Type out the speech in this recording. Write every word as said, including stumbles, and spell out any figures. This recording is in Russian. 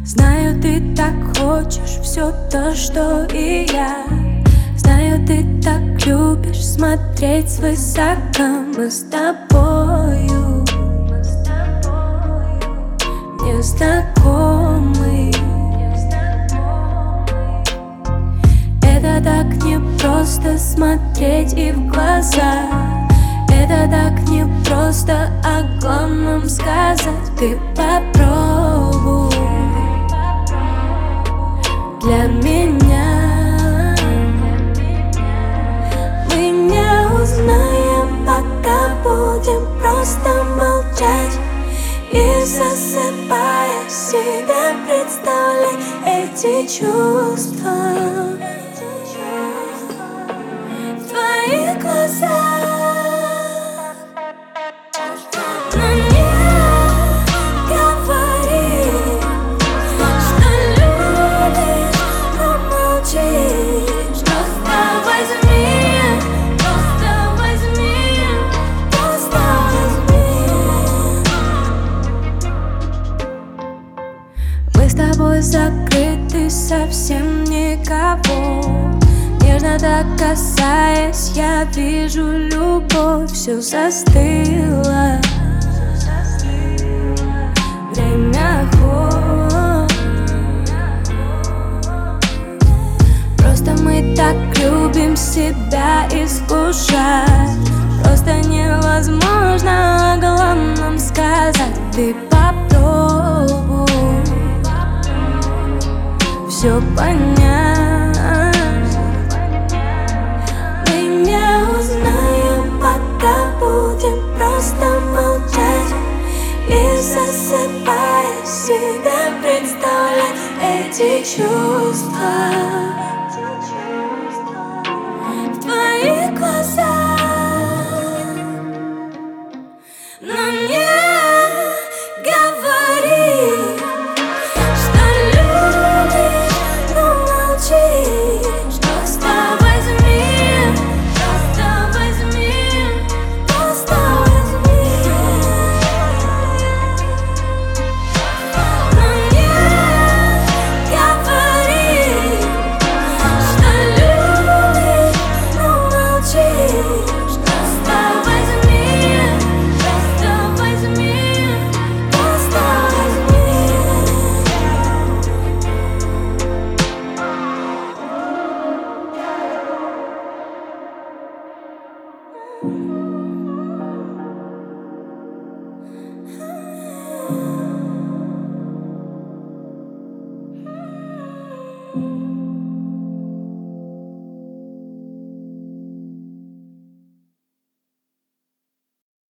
Знаю, ты так хочешь все то, что и я. Знаю, ты так любишь смотреть свысока. Мы с тобою незнакомы. Это так непросто смотреть и в глаза. Это так непросто о главном сказать. Ты попробуй для меня. Мы не узнаем, пока будем просто молчать и, засыпая, себе представлять эти чувства в твоих глазах. Мы с тобой закрыты, совсем никого. Нежно так касаясь, я вижу любовь. Все застыло, время ход. Просто мы так любим себя искушать. Просто невозможно о главном сказать. Ты попробуй все понять. Мы не узнаем, пока будем просто молчать и, засыпая, себе представлять эти чувства